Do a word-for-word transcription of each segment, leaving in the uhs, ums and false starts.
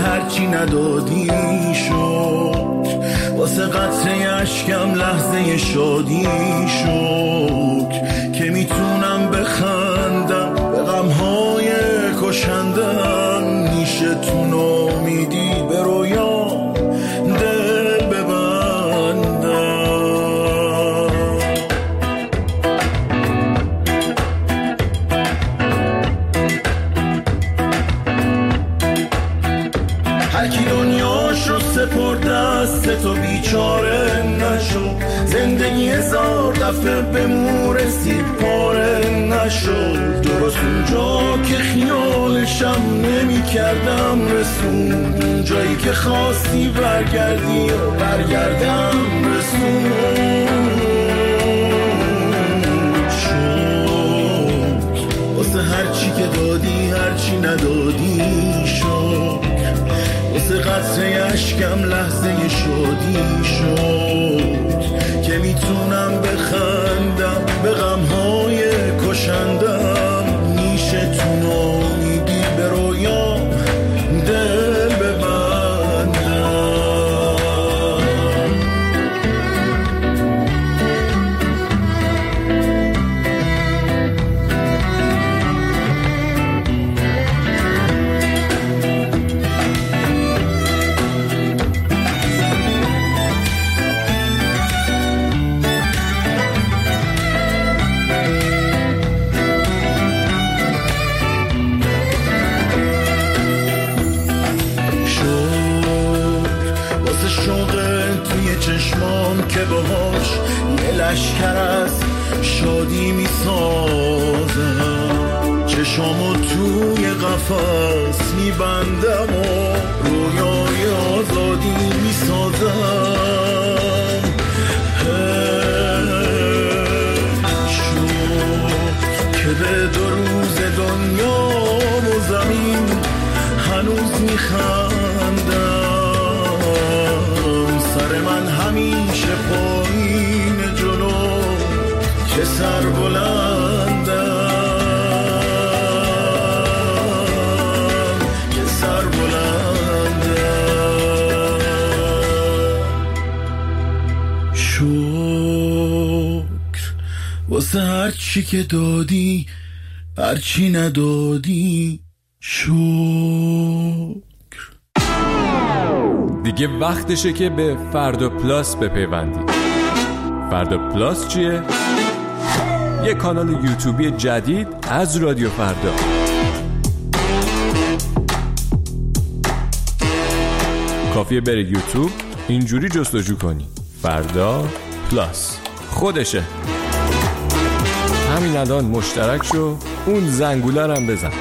هرچی ندادی شد، واسه قطره اشکم لحظه شادی شد که میتونم بخندم به غمهای کشندم. نیشه تو نامیدی به رویام دل ببندم. هرکی دنیاشو سپرد دست تو بیچاره نشو، زندگی هزار دفعه به مو رسید پاره نشد. درست اونجا که خیالشم نمی کردم رسون، اونجایی که خواستی برگردی و برگردم رسون شد. واسه هرچی که دادی هرچی ندادی شد، واسه قطره اشکم لحظه شادی شد که میتونم بخندم به غمهای کشندم. نیشه تو نامیدی به رویام دل ببندم. چشمام که باهاش یه لشکر از شادی می سازم، چشمامو توی قفس می بندم و رویای آزادی می سازم. شد که به دو روز دنیا و زمین هنوز می خندم. سر من همیشه پایین جلو که سر بلندم، که سر بلندم. شکر واسه هرچی که دادی هرچی ندادی شکر. دیگه وقتشه که به فردا پلاس بپیوندید. فردا پلاس چیه؟ یه کانال یوتیوبی جدید از رادیو فردا. کافیه بری یوتیوب اینجوری جستجو کنی فردا پلاس، خودشه. همین الان مشترک شو، اون زنگوله رو هم بزن.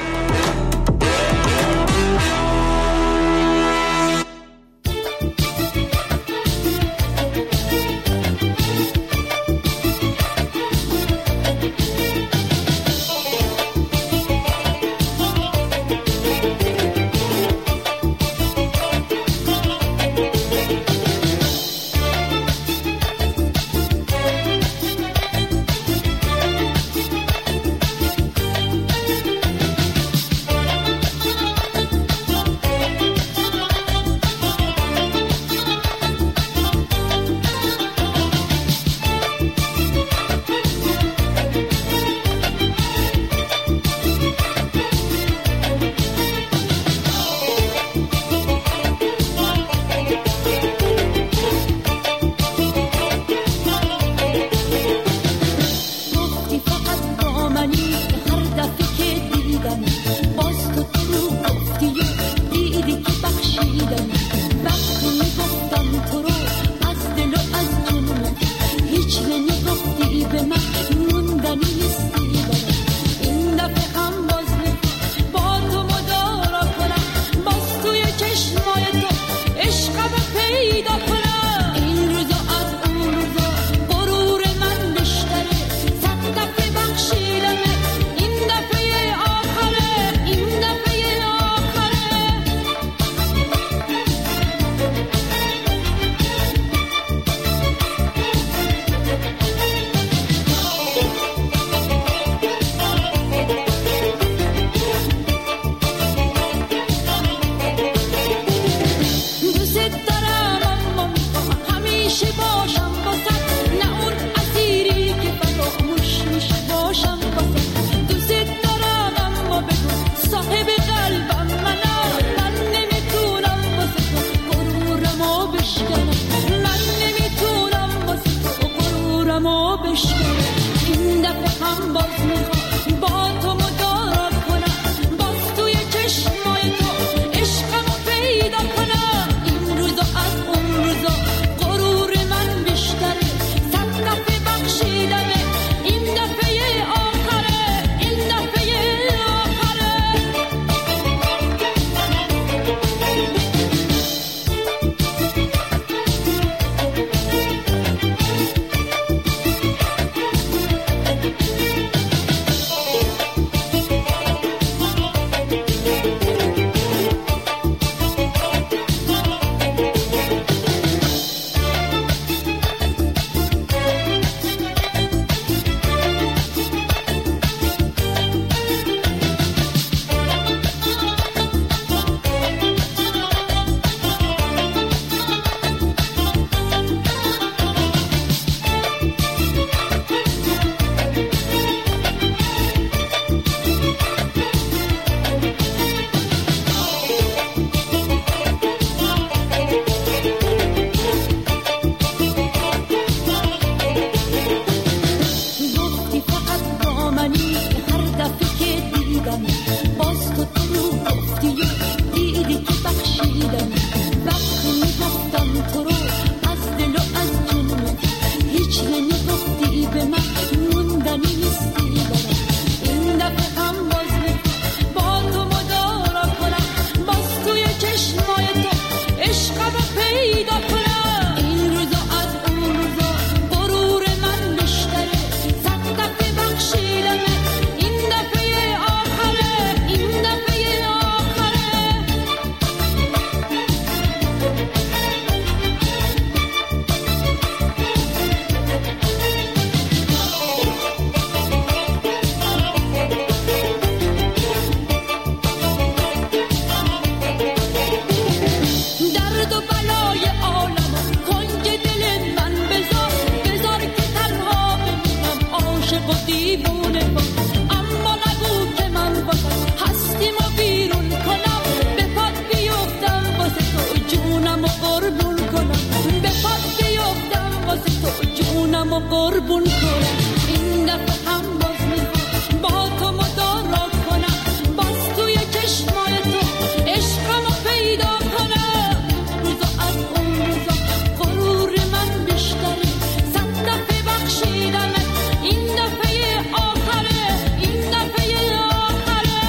جونم و قربون کنم، این دفعه هم باز میخوام با تو مدارا کنم، باز توی چشمای تو عشقمو پیدا کنم. روزا از اون روزا غرور من بیشتره، صد دفعه بخشیدمه، این دفعه آخره، این دفعه آخره.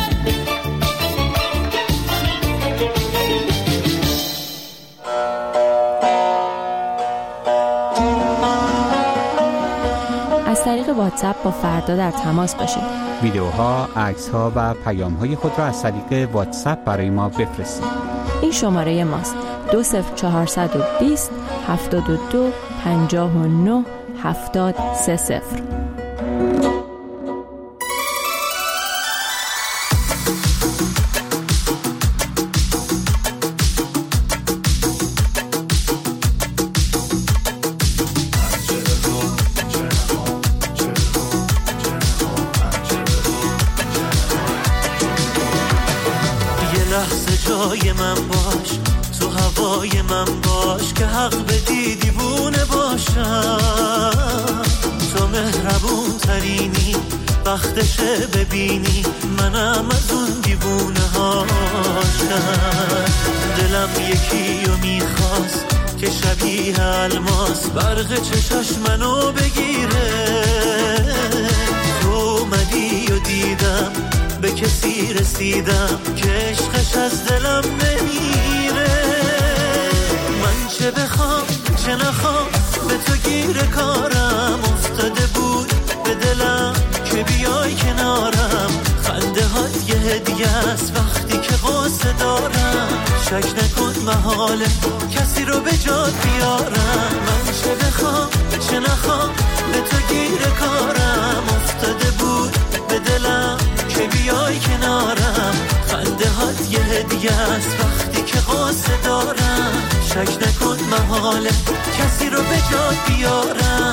از طریق واتساپ با فردا در تماس باشید. ویدیوها، عکس‌ها و پیام‌های خود را از طریق واتساپ برای ما بفرستید. این شماره ماست: دو صفر چهارصد و بیست هفتاد و دو پنجاه و نه هفتاد سه صفر. جای من باش، تو هوای من باش، که حق بدی دیوونه باشم. تو مهربون ترینی، وقتشه ببینی منم از اون دیوونه هاشم. دلم یکی رو میخواست که شبیه الماس برق چشاش منو بگیره. تو اومدی و دیدم به کسی رسیدم که عشقش از دلم نمیره. من چه بخوام چه نخوام به تو گیر کارم افتاده بود به دلم که بیای کنارم. خنده هات یه هدیه است وقتی که قصه دارم. شک نکن محاله کسی رو به جات بیارم. من چه بخوام چه نخوام به تو گیر کارم افتاده بود به دلم که بیای کنارم. خنده هات یه هدیه است وقتی که قصه دارم. شک نکن محاله کسی رو به جات بیارم.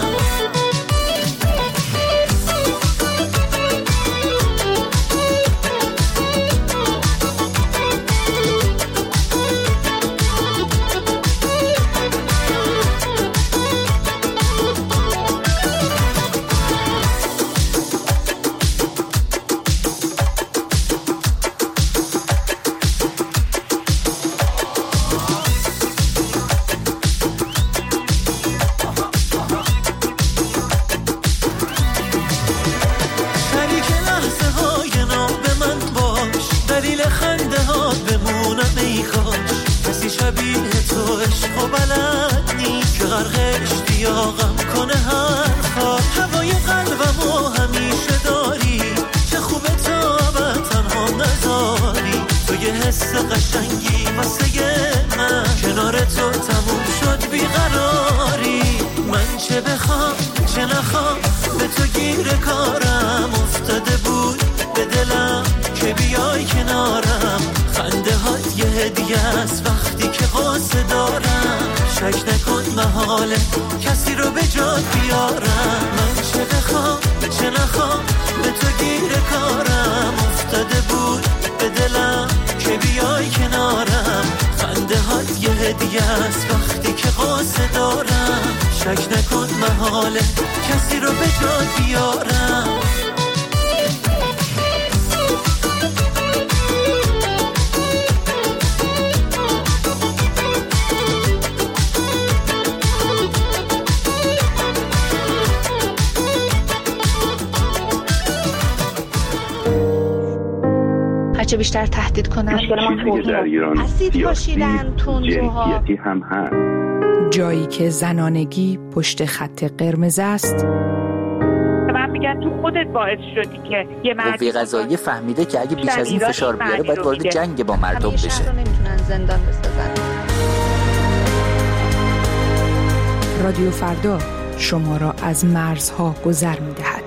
کسی رو به جات بیارم. من چه بخوام چه نخوام به تو گیر کارم افتاده بود به دلم که بیای کنارم. خنده هات یه هدیه است وقتی که قصه دارم. شک نکن محاله کسی رو به جات بیارم. چه بیشتر تهدید کنن مشکل ما در ایران اسید پاشیدن تندروها هم هست. جایی که زنانگی پشت خط قرمز است. من میگن تو خودت باعث شدی که یه مرد قوه قضاییه فهمیده که اگه بیش از این فشار بیاره باید وارد جنگ با مردم بشه. همیشه رو نمیتونن زندان بسازن. رادیو فردا شما را از مرزها گذر میدهد.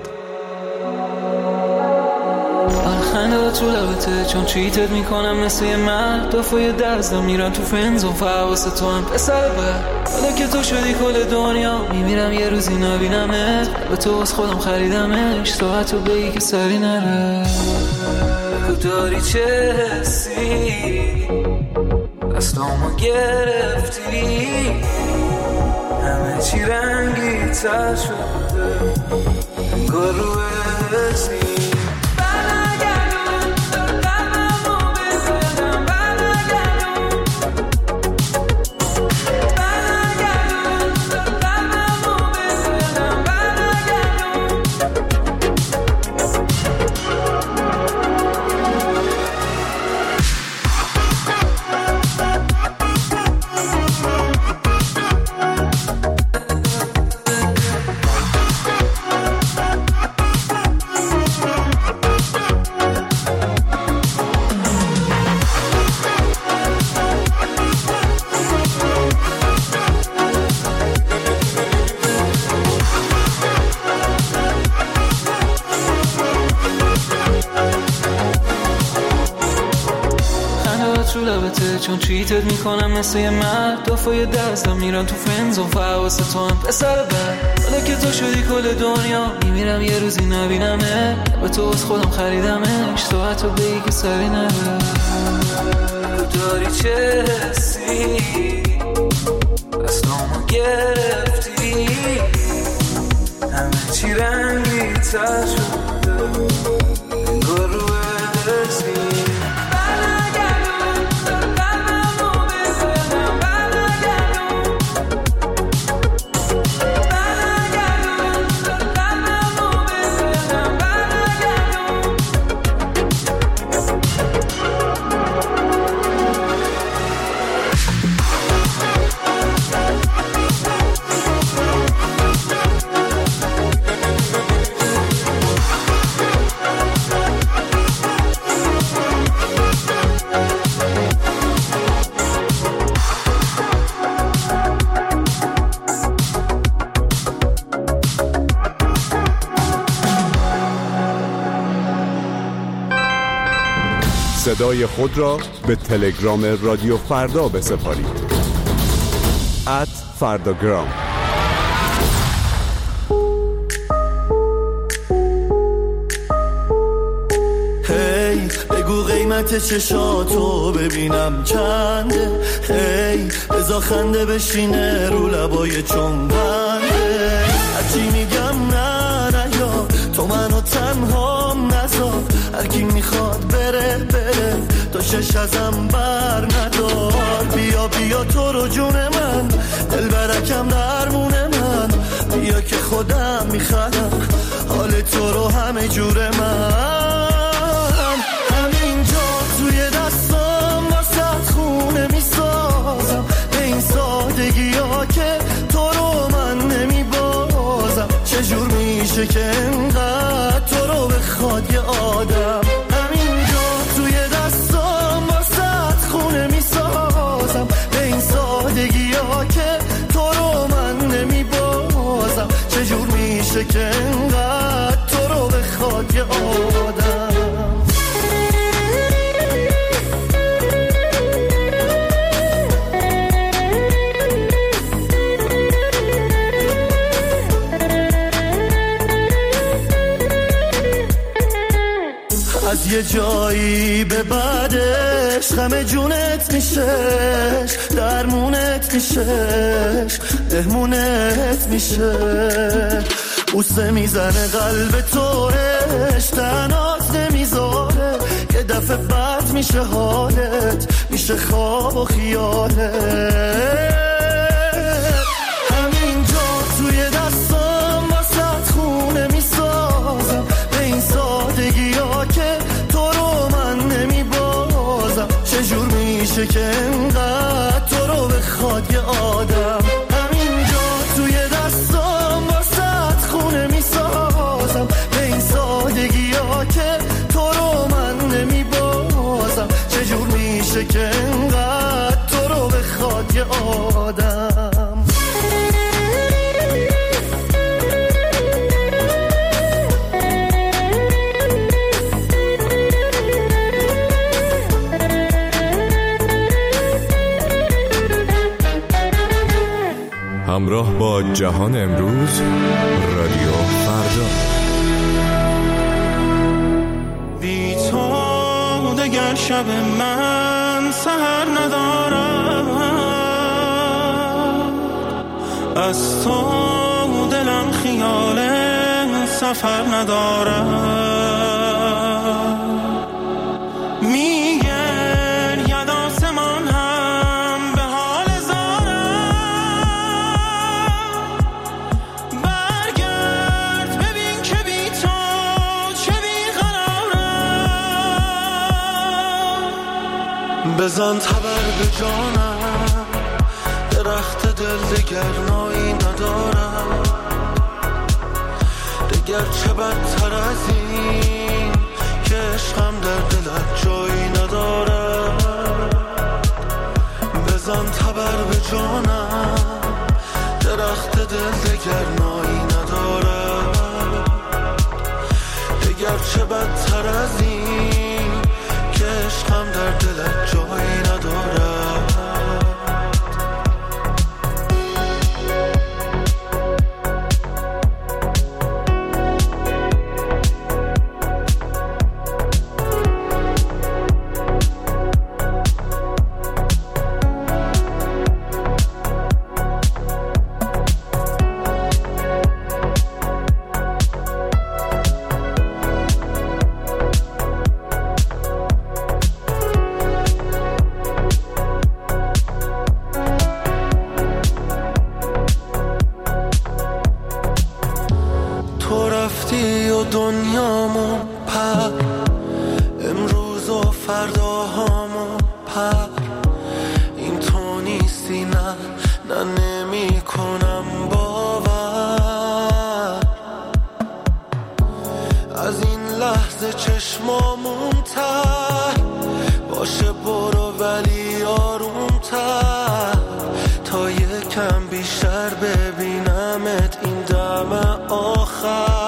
خنده تو لبته چون چیتت میکنم مثل یه مرد. دفعه دستم میرم تو فنزون فواسه تو هم پسر بر. حالا که تو شدی کل دنیا میمیرم یه روزی نبینمت. به تو از خودم خریدمش ساعت رو بگی که سری نره. بگو داری چه حسی دستامو گرفتی همه چی رنگی تر شده انگار رو اسمی چون چیتت میکنم مثل یه مرد دفعه دستم میرم تو فنزون فحواست تو هم پسر بر حالا که تو شدی کل دنیا میمیرم یه روزی نبینمه به تو از خودم خریدمش تو حتی بگی که سری نره داری چه حسی دستامو گرفتی همه چی رنگی تر شده انگار رو اسمی صدای خود را به تلگرام رادیو فردا بسپارید ات فرداگرام. هی بگو قیمت چشاتو ببینم چنده، هی بزا خنده بشینه رو لبای چون بنده. هرچی میگم نه نه یا تو منو تنها نذار، هرکی میخواد بره بره تو شش ازم بر ندار. بیا بیا تو رو جون من، دل برکم درمون من، بیا که خودم میخوام حال تو رو همه جور من. همینجا توی دستام واسه خونه میسازم، به این سادگی ها که تو رو من نمیبازم. چجور میشه که انقدر تو رو بخواد یه آدم. همینجا توی دستام واسه خونه میسازم، به این سادگی ها که تو رو من نمیبازم. چجور میشه که انقدر تو رو بخواد یه آدم. از یه جایی به بعدش غم جونت میشش، درمونت میشش، بهمونت میشه. بوسه میزنه قلب توش، تنات نمیذاره، یه دفعه بد میشه حالت، میشه خواب و خیالت. همینجا توی دستام واسه خونه میسازم، به این سادگی ها که تو رو من نمیبازم. چجور میشه که انقدر تو رو بخواد یه آدم. همینجا توی دستام واسه خونه میسازم، به این سادگی ها که تو رو من نمیبازم. چجور میشه که انقدر تو رو بخواد یه آدم. همراه با جهان امروز، رادیو فردا. بی تو دگر شب من سحر ندارم، از تو دلم خیال سفر ندارم. میگن ید آسمان هم به حال زارم. برگرد ببین که بی تو چه بیقرارم. بزن تبر به جانم، درخت دل دگر نایی ندارم. دگر چه بدتر از این که عشقم در دلت جایی ندارم. بزن تبر به جانم، درخت دل دگر نایی ندارم. دگر چه بدتر از این که عشقم در دلت جایی ندارم. دنیامو پر امروز و فرداهامو پر. این تو نیستی، نه نه نمی کنم باور. از این لحظه چشمامون تر باشه، برو ولی آرومتر تا یکم بیشتر ببینمت این دم آخر.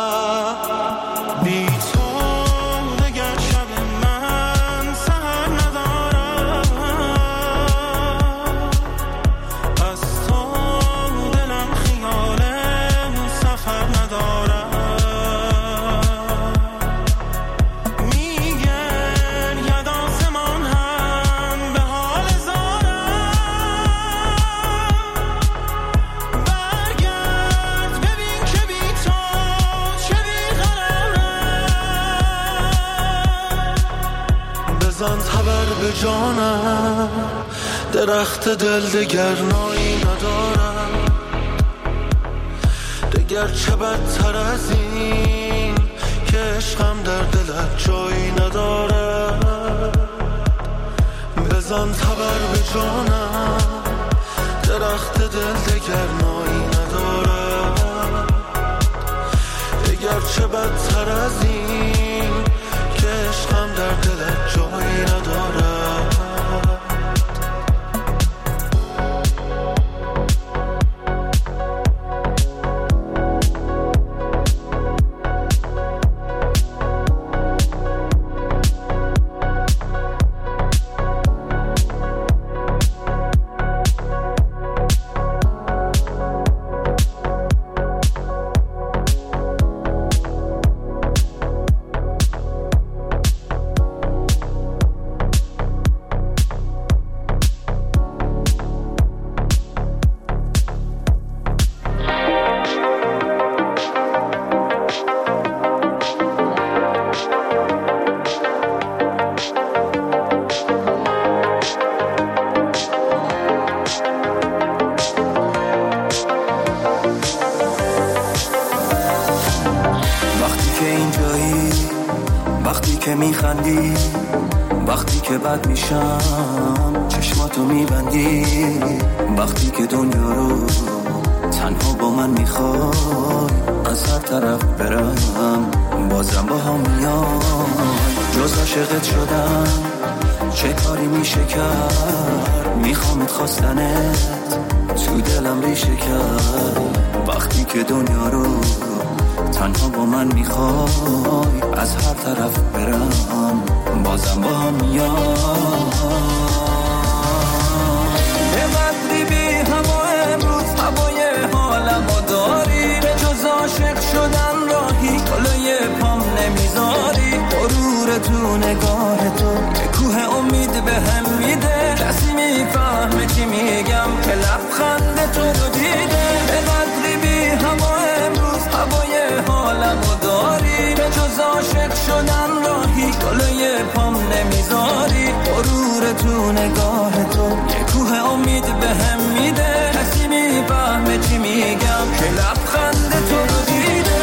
به جانم، درخت دل دگر نایی ندارم. دگر چه بدتر از این که عشقم در دلت جایی ندارم. بزن تبر به جانم، درخت دل دگر نایی ندارم. دگر چه بدتر از این که عشقم در دلت جایی ندارم. میخندی وقتی که بد میشم، چشماتو میبندی وقتی که دنیا رو تنها با من میخوای. از هر طرف برم بازم با هم میای. جز عاشقت شدم چه کاری میشه کرد، میخوامت خواستنت تو دلم ریشه کرد. وقتی که دنیا رو تنها با من میخوای، از هر طرف برم بازم با هم میای. به بدری بی هوا امروز هوای حالمو داری، به جز عاشق شدن راهی کلای پام نمیذاری. غرور تو نگاه تو یه کوه امید به هم میده، کسی میفهمه چی میگم که لبخند تو رو دیده. تو نگاه تو یه کوه امید به هم میده کسی میفهمه چی میگم که لبخند تو رو دیده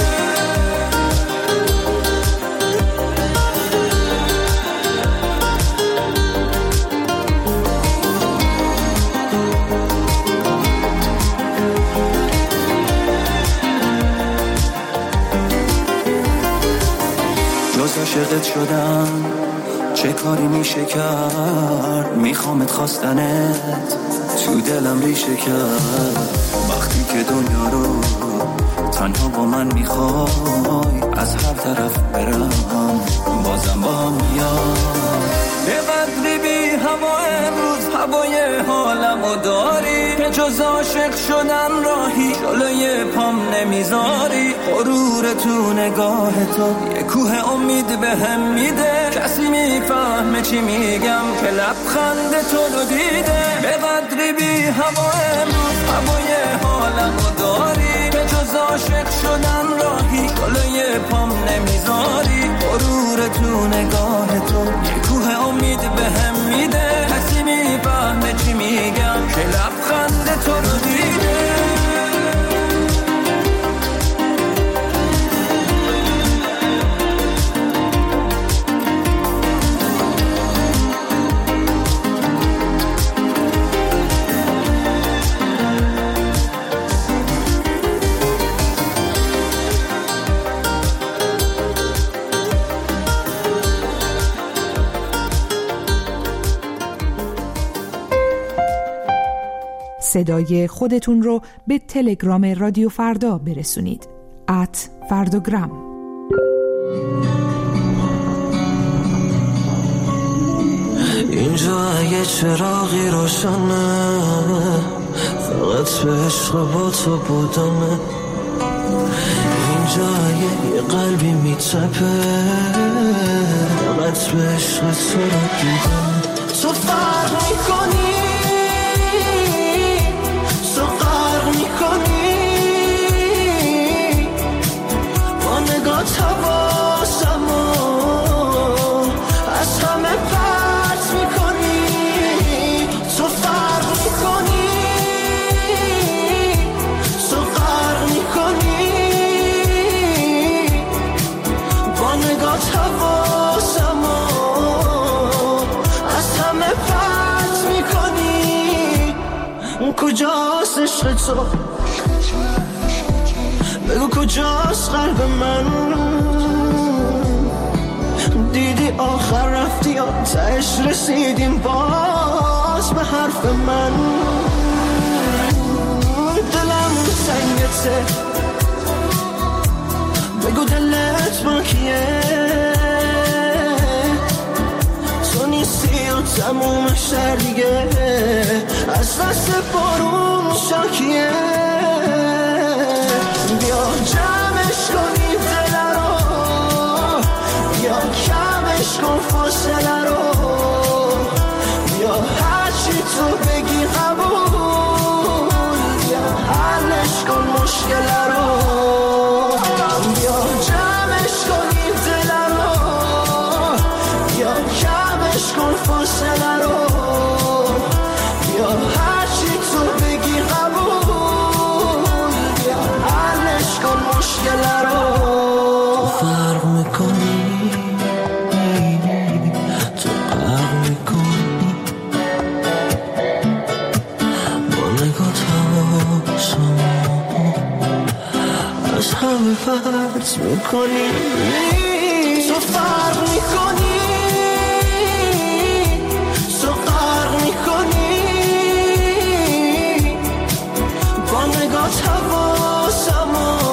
جز عاشقت شدم چه کاری میشه کرد میخوامت خواستنت تو دلم ریشه کرد وقتی که دنیا رو تنها با من میخوای از هر طرف برم بازم با هم میاد به قدری بی هوا امروز هوای حالمو داری که جز عاشق شدن راهی جلوی پام نمیذاری غرور تو نگاه تو یه کوه امید به هم میده کسی میفهمه چی میگم که لبخند تو رو دیده به قدری بی هوا امروز هوای حالمو داری که جز عاشق شدن راهی جلوی پام نمیذاری غرور تو نگاه تو یه کوه امید به هم میده کسی میفهمه چی میگم که لبخند تو رو دیده صدای خودتون رو به تلگرام رادیو فردا برسونید. ات فرداگرام. اینجا اگه چراغی روشنه فقط به عشق با تو بودمه اینجا اگه یه قلبی میتپه فقط به عشق تو رو دیدم تو فرق میکنی حواسمو از همه پرت میکنی تو فرق میکنی تو غرق میکنی با نگات حواسمو از همه پرت میکنی کجاست عشق تو بگو کجاست قلب من دیدی آخر رفتی یا تهش رسیدیم باز به حرف من دلم سنگته بگو دلت با کیه تو نیستی و تمومش در دیگه از دست بارون شاکیه بیا جمعش کنی دل رو بیا کمش کن فاصله رو بیا هرچی تو بگی قبول بیا حلش کن مشکل رو بیا جمعش کنی دل رو بیا کمش کن فاصله رو بیا هرچی تو بگی قبول مشکل رو فرق میکنی تو غرق میکنی با نگات حواسمو از همه پرت میکنی تو فرق میکنی تو غرق میکنی با نگات حواسمو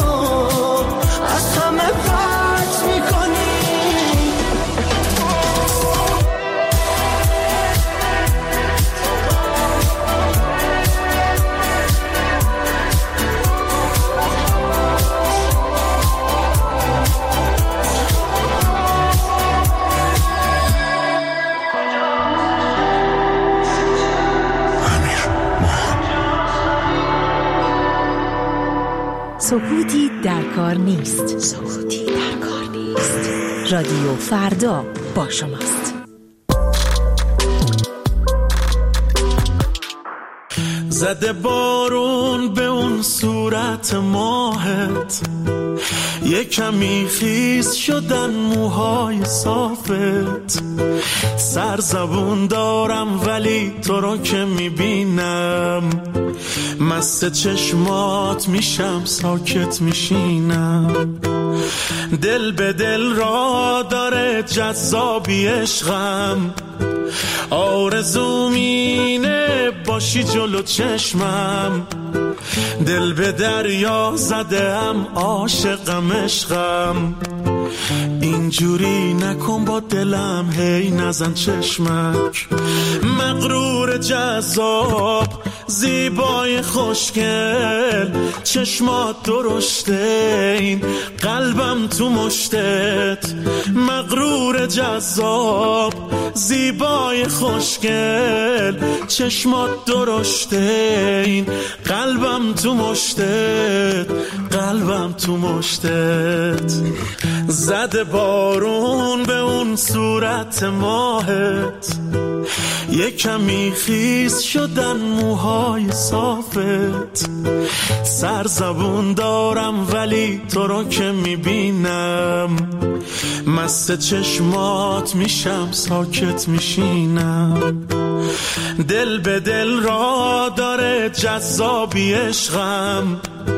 سکوتی در کار نیست. سکوتی در کار نیست. رادیو فردا با شماست. زده بارون به اون صورت ماهت، یه کمی خیس شدن موهای صافت. سرزبون دارم ولی تو رو که میبینم، مست چشمات میشم ساکت میشینم. دل به دل را داره جذابی عشقم، آرزوم اینه باشی جلو چشمم. دل به دریا زدم عاشقم عشقم، اینجوری نکن با دلم هی نزن چشمک. مغرور جذاب زیبای خوشگل، چشمات درشته این قلبم تو مشتت. مغرور جذاب زیبای خوشگل، چشمات درشته این قلبم تو مشتت. قلبم تو مشتت. زده بارون به اون صورت ماهت، یه کمی خیس شدن موهای صافت. سرزبون دارم ولی تو رو که میبینم، مست چشمات میشم ساکت میشینم. دل به دل را داره جذابی عشقم،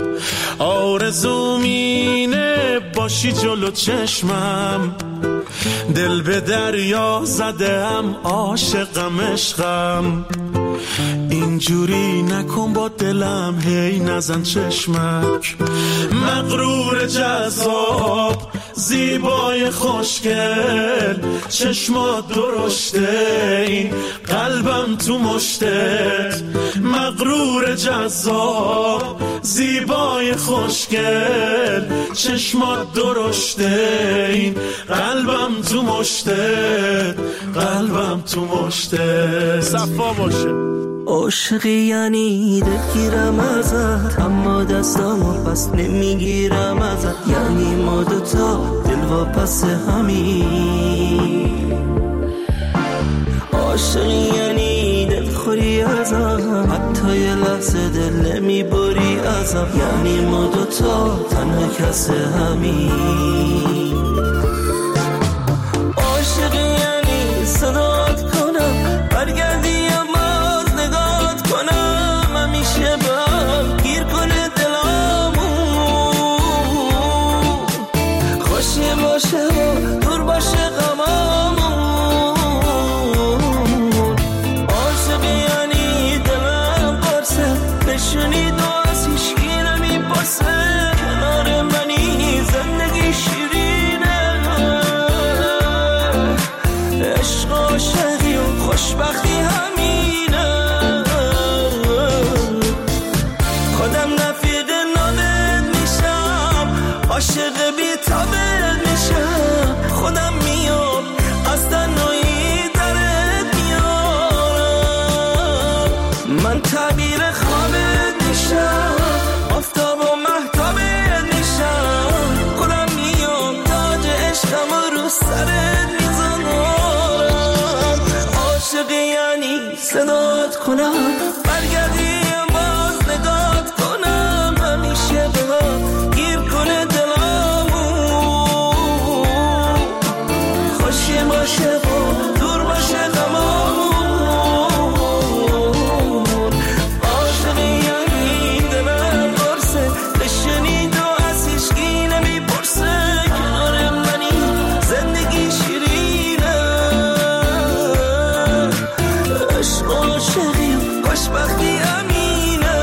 آرزوم اینه باشی جلو چشمم. دل به دریا زدم عاشقم عشقم، اینجوری نکن با دلم هی نزن چشمک. مغرور جذاب زیبای خوشگل، چشمات درشته این قلبم تو مشتت. مغرور جذاب زیبای خوشگل، چشمات درشته این قلبم تو مشتت. قلبم تو مشتت. صفا باشه. عاشقی یعنی دلگیرم ازت، اما دستامو پس نمیگیرم ازت. یعنی ما دوتا دل و پس همین. عاشقی یعنی دلخوری ازم، حتی یه لحظه دل نمیبری ازم. یعنی ما دوتا تنها کس همین. عاشقی یعنی صدات کنم برگردی همیشه با گیر کنه دلامو، خوشی باشه و دور باشه غمامون. عاشقی یعنی دلم قرصه، نشونی دو از هیچکی نمیپرسه. کنار منی زندگی شیرینه، عشق و عاشقی و خوشبختی همینه. عاشق بی تابت میشم، خودم میام از تنهایی درت میارم. من تعبیر خوابت میشم، آفتاب و مهتابت میشم. خودم میام تاج عشقم رو سرت میذارم. عاشق یعنی صدات کنم برگردی باز نگات کنم، همیشه به گیر کنه باشه و دور باشه غمامون. عاشقی یعنی دلم قرصه، بشنید و از هیچکی نمیپرسه. کنار منی زندگی شیرینه، عشق و عاشقی و خوشبختی امینه.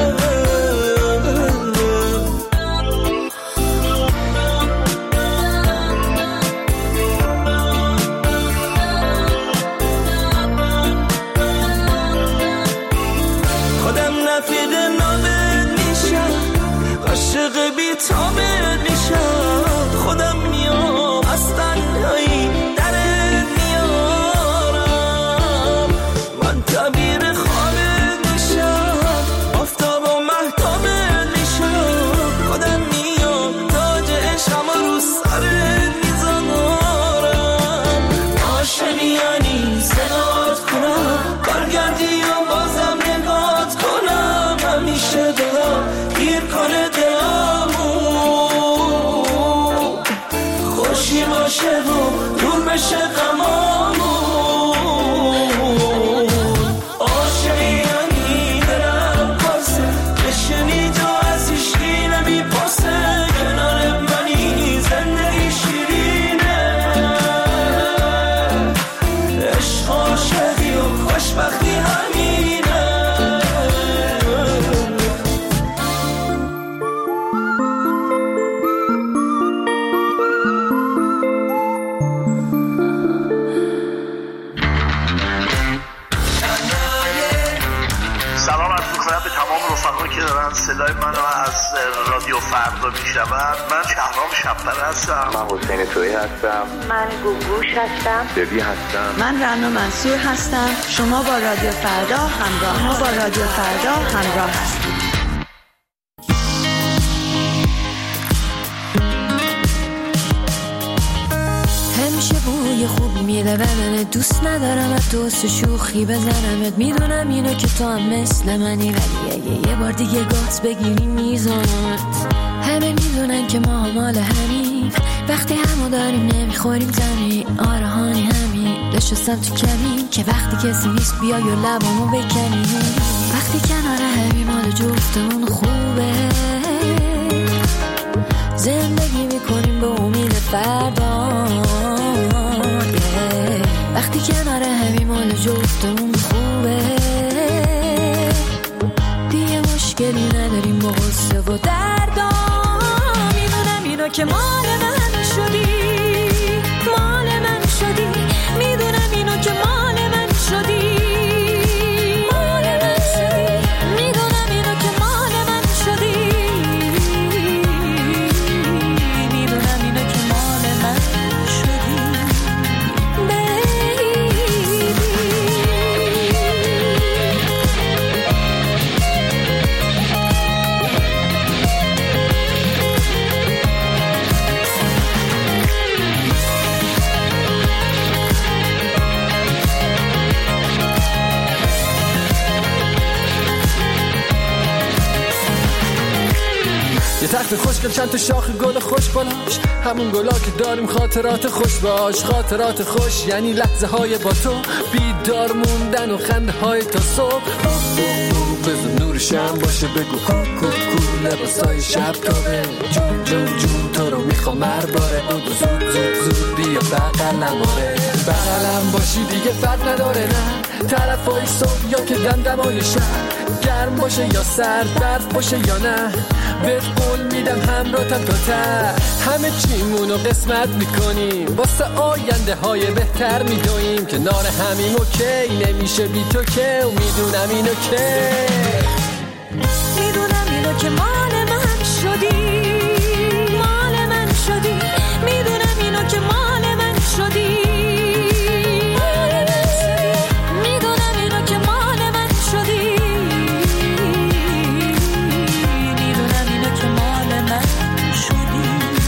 عاشق بی تابت میشم، خودم میام از تنهایی درت میارم. من تعبیر خوابت میشم، آفتاب و مهتابت میشم. خودم میام تاج عشقم رو سرت میذارم. عاشقی یعنی صدات کنم برگردی و بازم نگات کنم، بشه غمامون عاشقی یعنی دلم پاسه بشنی تو از ایشکی نمیپاسه کنار منی زندگی شیرینه عشق عاشقی و خوشبختی همینه که دارن صدای منو از رادیو فردا میشنون. من شهرام شب‌پر هستم. من حسین تویی هستم. من گوگوش هستم. ببی هستم. من رنا منصور هستم. شما با رادیو فردا همراه ما با رادیو فردا همراه هستید. همیشه بوی خوب میده بدنت دوست ندارم از دوست شوخی بزنمت میدونم اینو که تو هم مثل منی ولی اگه یه بار دیگه گاز بگیری میزنمت همه میدونن که ما مال همین وقتی همو داریم نمیخوریم زمین آره هانی همین نشستم تو کمین که وقتی کسی نیست بیای و لبامو بکنی وقتی کنار همین مال جفتمون خوبه زندگی میکنیم به امید فردا وقتی کنار همین مال جفتمون خوبه دیگه مشکلی نداریم با غصه و دردا میدونم اینو که مال من شدی مال من شدی میدونم اینو که مال من شدی مال من شدی میدونم اینو که مال من شدی میدونم اینو که مال من شدی یه تخت خوشگل چند تا شاخ گل خوش بالاش همون گلا که داریم خاطرات خوش باش خاطرات خوش یعنی لحظه های با تو بیدار موندن و خنده های تا صبح بزن نور شم باشه بگو کوکو کو لباسای شب تابه جون جون جون تو رو میخوام هر باره بگو زود زود زود بیا بغلم آره بغلم باشی دیگه فرق نداره نه طرفای صبح یا که دمدمای شب گرم باشه یا سرد برف باشه یا نه بهت قول میدم همراهتم تا ته همه چیمونو قسمت میکنیم واسه آینده های بهتر میدویم کنار همیم اوکی نمیشه بی تو که و میدونم اینو که میدونم اینو که مال من شدی مال من شدی میدونم اینو که مال من شدی میدونم اینو که مال من شدی میدونم اینو که مال من شدی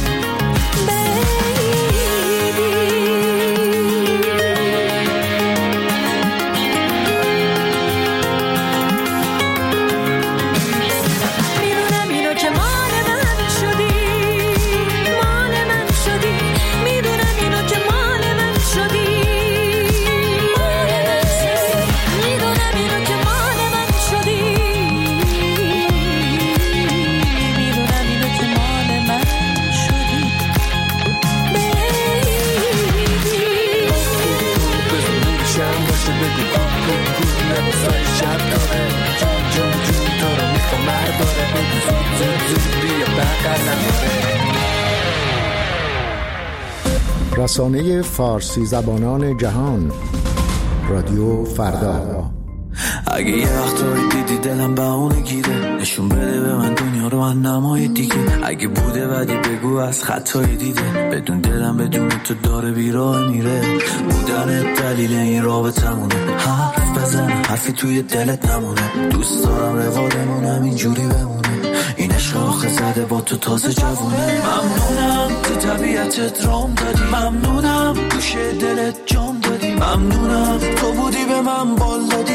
رسانه فارسی زبانان جهان رادیو فردا. اگه یه وقتایی دیدی دلم بهونه گیره نشون بده به من دنیا رو من نمای دیگه اگه بوده بدی بگو از خطای دیده بدون دلم بدون تو داره بیراه میره بودن دلیل این رابطمونه حرف بزن حرفی توی دلت نمونه دوست دارم روادمونم اینجوری بمونه این عشق آخه زده با تو تازه جوونه ممنونم تو طبیعتت رام دادی ممنونم گوشه دلت جام دادی ممنونم تو بودی به من بال دادی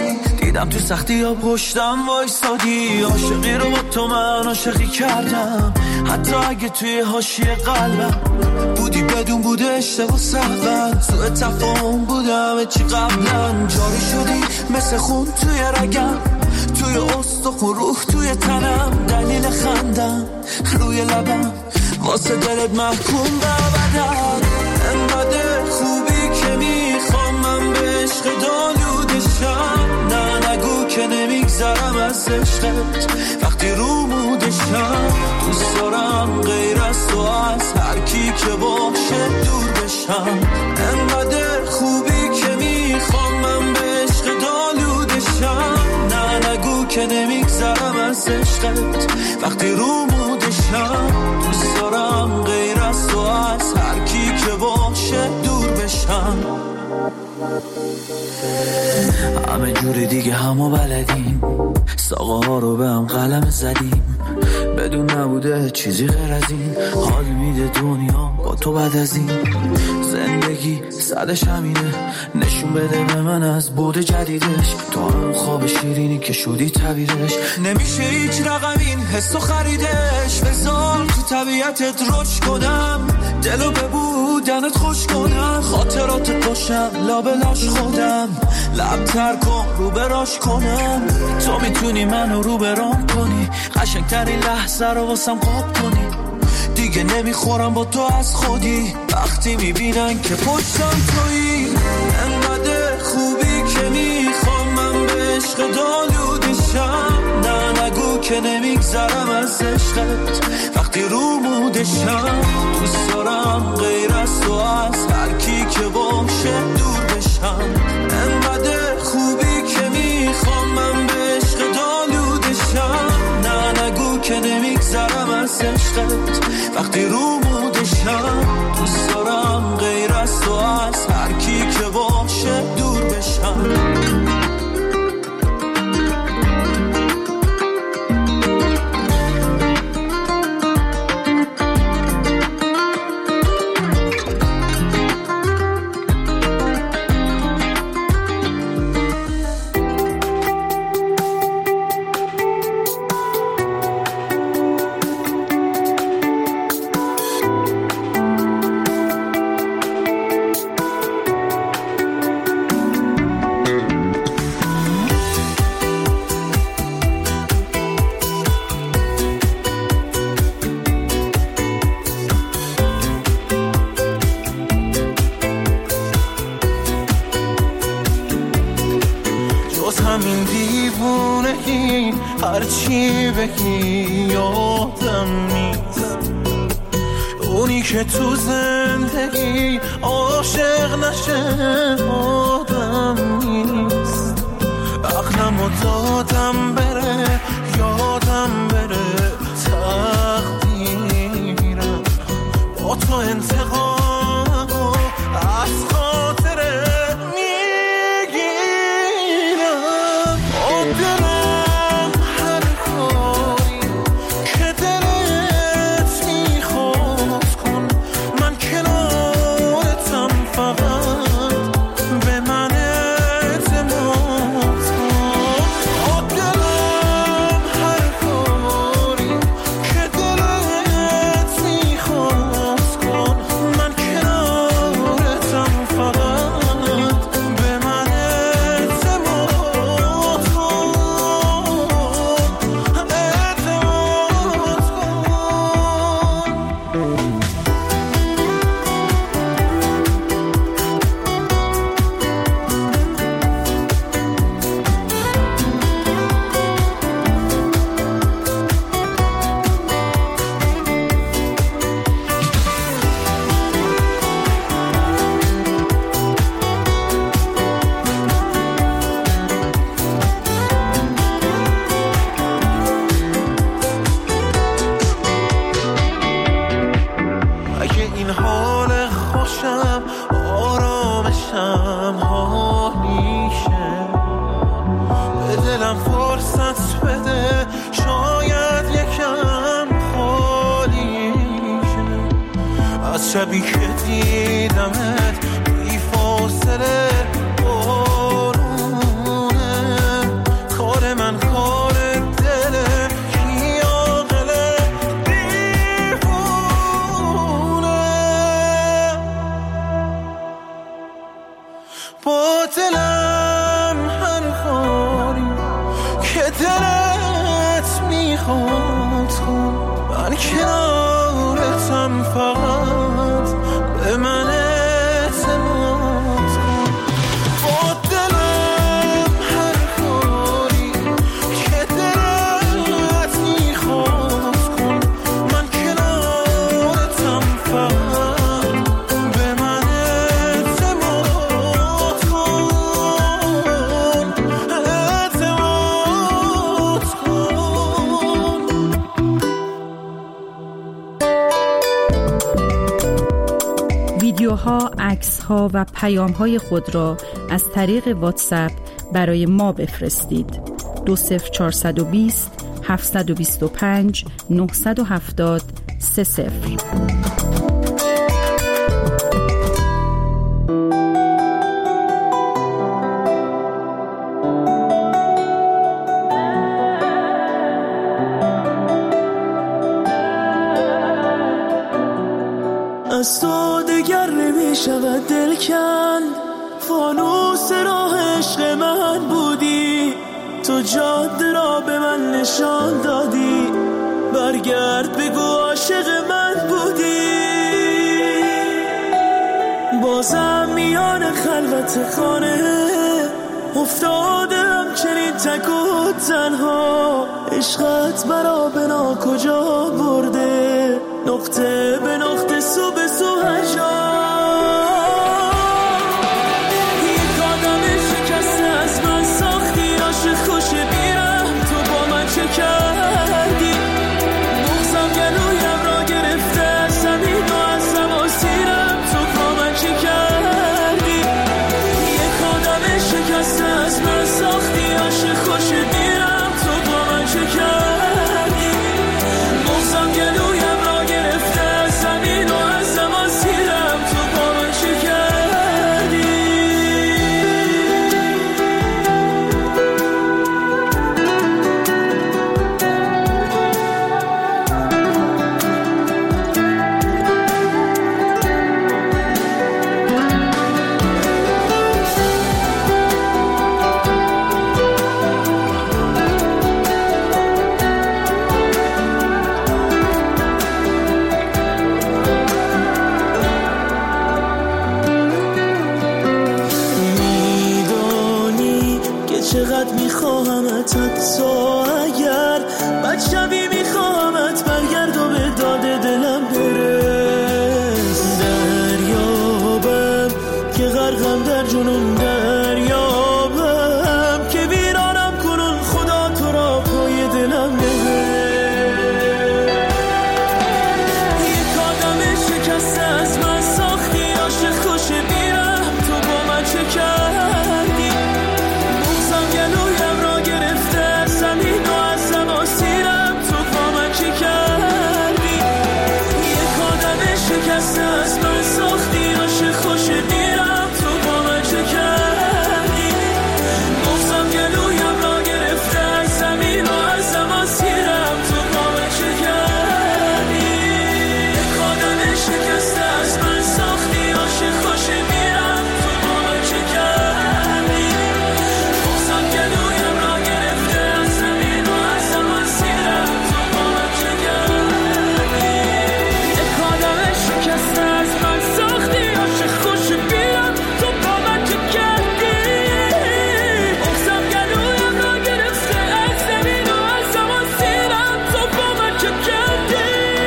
دیدم تو سختی ها پشتم وایسادی، عاشقی رو با تو من عاشقی کردم، حتی اگه توی حاشیه قلبم بودی بدون بوده اشتباه سهون، سوء تفاهم بودم چی قبلا، جاری شدی مثل خون توی رگم، توی استخون روح توی تنم، دلیل خندم روی لبم، واسه دلت محکوم به ابدم. انقدر خوبی که میخوام من به عشق دالودشم، نه نگو که نمیگذرم از عشقت وقتی رو مودشم، دوست دارم غیر از تو از هر کی که باشه دور بشم. انقدر خوبی که میخوام من به عشق دالودشم، نه نگو که نمیگذرم از عشقت وقتی رو مودشم، دوست دارم غیر از تو از هر کی که باشه دور بشم. همه جوری دیگه همو بلدیم، ساقه ها رو به هم قلم زدیم، بدون نبوده چیزی غیر از این، حال میده دنیا با تو بعد از این، زندگی صدش همینه، نشون بده به من از بود جدیدش، تو هم خواب شیرینی که شدی تعبیرش، نمیشه هیچ رقم این حسو خریدش، بذار تو طبیعتت رشد کنم، دلو به بودنت خوش کنم، خاطرات پشم لابلاش خودم، لب تر کن رو براش کنم، تو میتونی منو رو برام کنی، قشنگترین لحظه رو واسم قاب کنی، دیگه نمیخورم با تو از خودی، وقتی میبینن که پشتم تویی. انقدر خوبی که میخوام من به عشق دالودشم، نه نگو که نمیگذرم از عشقت وقتی رو مودشم، دوست دارم غیر از تو از هر کی که باشه دور بشم. انقدر خوبی که میخوام من به عشق دالودشم، نه نگو که نمیگذرم از عشقت وقتی رو مودشم، دوست دارم غیر از تو از هر کی که باشه دور بشم. همین دیوونگی هرچی بگی یادم نیست، اونی که تو زندگی عاشق نشه آدم نیست، عقلمو دادم بره یادم بره تقدیرم، با تو انتقامو از خاطره دلم هر کاری که دلت میخواد کن، من کنارتم فقط به من اعتماد کن. دلم هر کاری که دلت میخواد کن، من کنارتم فقط به من اعتماد کن. اگه این حال خوشم آرامشم حالیشه، به دلم فرصت بده شاید یکم خالیشه، از شبی که دیدمت بی فاصله بارونه دلت میخواد کن، من کنارتم، فقط به من اعتماد کن. با دلم هر کاری که دلت میخواد کن، من کنارتم، فقط به من اعتماد کن. اعتماد کن. ویدیوها، عکس‌ها و پیام‌های خود را از طریق واتساپ برای ما بفرستید. دو صفر چهارصد و بیست هفتصد و بیست و پنج نهصد و هفتاد سه صفر. از تو دگر نمی شود دل کن، فانوس راه عشق من بودی، تو جاده را به من نشان دادی، برگرد بگو عاشق من بودی. بازم میان خلوت خانه افتادم چنین تک و تنها، عشقت برا بنا کجا برده، نقطه به نقطه سو به سو هر جا. یک آدم شکسته از من ساختی، عاشق خوش بیرم تو با من چه کردی، مغزم گلویم را گرفته از زمین و از زمان سیرم تو با من چه کردی. یک آدم شکسته از من ساختی، عاشق خوش بیرم تو با من چه کردی، مغزم گلویم را گرفته از زمین و از زمان سیرم تو با من چه کردی. میدانی که چقدر میخواهمت، حتی اگر بد شبی میخواهمت، برگرد و به داد دلم برس. دریابم که غرقم در جنون، دریابم که ویرانم کنون، خدا تو را پای دلم ببر. یک آدم شکسته از من ساختی، عاشق خوش بیرم تو با من چه کردی، مغزم گلویم را گرفته از زمین و از زمان سیرم تو با من چه کردی. یک آدم شکسته از من ساختی، عاشق خوش بیرم تو با من چه کردی، مغزم گلویم را گرفته از زمین و از زمان سیرم تو با من چه کردی. یک آدم شکسته از من ساختی، عاشق خوش بیرم تو با من چه کردی، مغزم گلویم را گرفته از زمین و از زمان سیرم تو با من چه کردی. یک آدم شکسته از من ساختی، عاشق خوش بیرم تو با من چه کردی، مغزم گلویم را گرفته از زمین و از زمان سیرم تو با من چه کردی.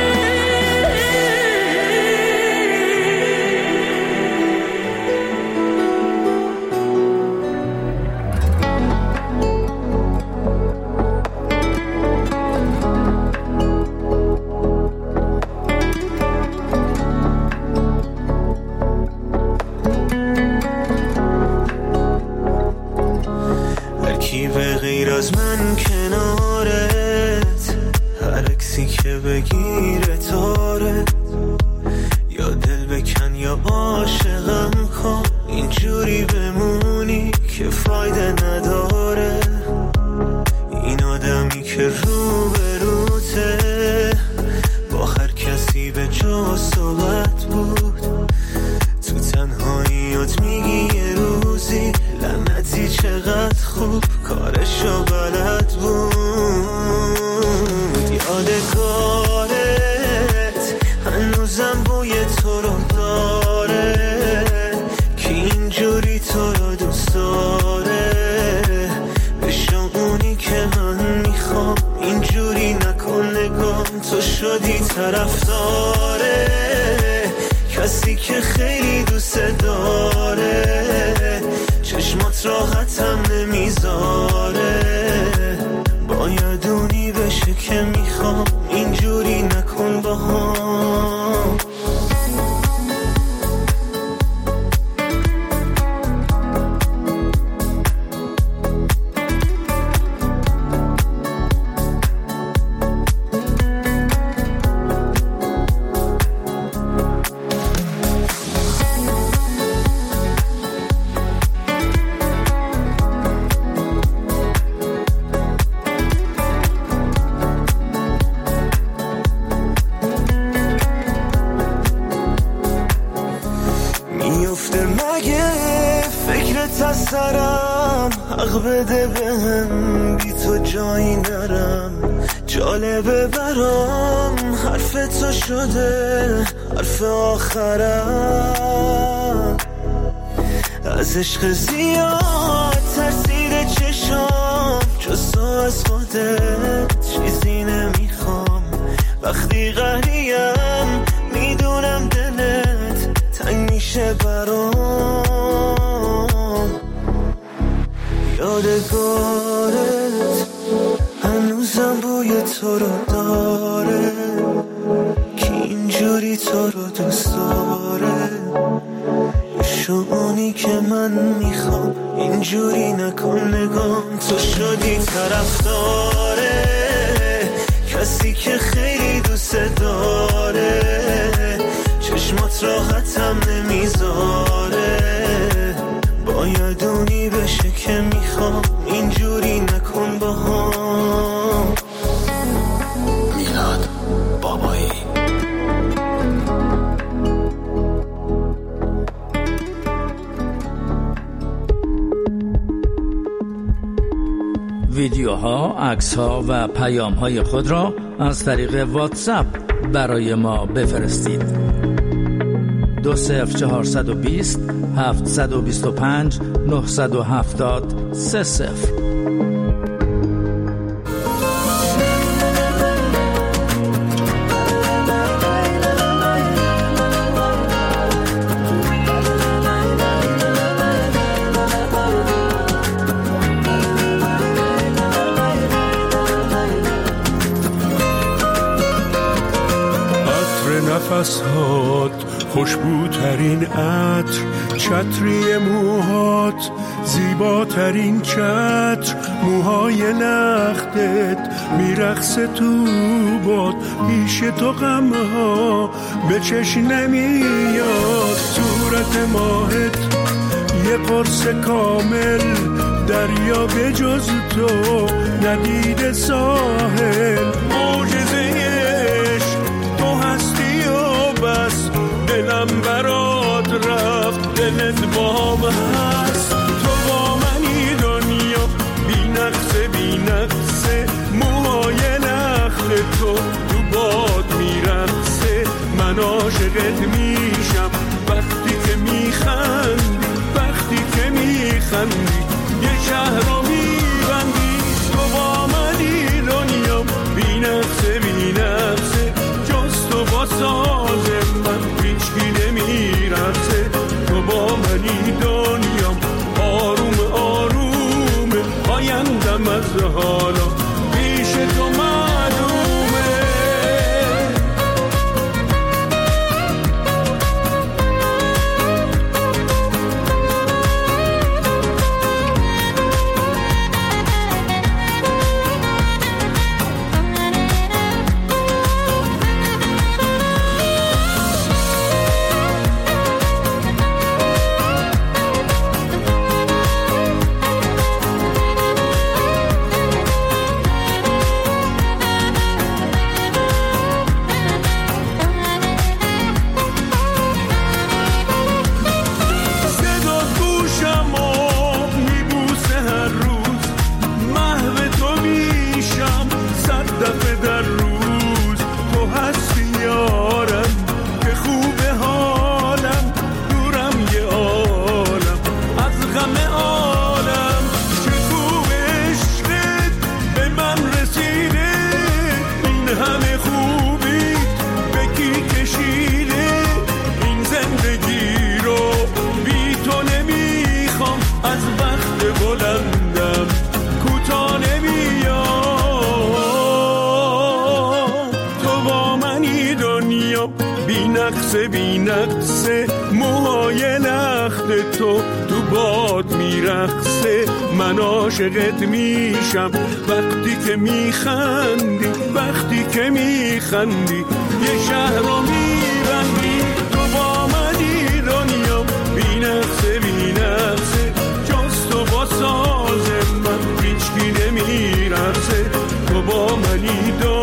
هر کی به غیر از من کنارت، هر عکسی که بگیره تاره، یا دل بکن یا عاشقم کن، اینجوری بمونی که فایده نداره. این آدمی که رو به روته، با هر کسی به جا صحبت بود، تو تنهاییات میگی یه روزی لعنتی چقدر خوب کارشو بلد بود. یادگارت هنوزم بوی تو رو داره که اینجوری تو رو دوست داره. بشو اونی که من میخوام، اینجوری نکن نگام، تو شدی طرفداره کسی که خیلی دوست داره. چشمات راحتم نمیذاره، باید اونی بشه که میخوام، اینجوری نکن با هم. سرم حق بده بهم، بی تو جایی نرم. جالبه برام حرف تو شده حرف آخرم. از عشق زیاد ترسیده چشام، جز تو از خودت چیزی نمیخوام. وقتی قهریم میدونم دلت تنگ میشه برام. یادگارت هنوزم بوی تو رو داره که اینجوری تو رو دوست داره. شونی که من میخوام، اینجوری نکن نگام، تو شدی طرفداره کسی که خیلی دوست داره. چشمات راحتم نمیذاره، باید اونی بشه که میخوام، اینجوری نکن با هم. میلاد بابایی. ویدیوها، عکس‌ها و پیام‌های خود را از طریق واتساپ برای ما بفرستید. دو صفر چهارصد و بیست هفتصد و بیست و پنج نهصد و هفتاد سه صفر. نفس‌هات خوشبوترین عطر، چتری موهات زیباترین چتر، موهای لختت میرقصه تو باد، پیش تو غمها به چشم نمیاد. صورت ماهت یه قرص کامل، دریا به جز تو ندید ساحل. معجزه بس دلم برات رفت، دلت بام هست. تو با منی دنیا بی نقصه بی نقصه، موهای نخل تو تو باد میرقصه. من عاشقت میشم وقتی که میخندی، وقتی که میخندی یه شهر رو میبندی. تو با منی نقصه بی نقصه، موهای لخت تو تو باد میرقصه. من عاشقت میشم وقتی که میخندی، وقتی که میخندی یه شهر رو میبندی. تو با منی دنیا بی نقصه بی نقصه، جز تو با ساز من هیچکی نمیرقصه. تو با منی دنیا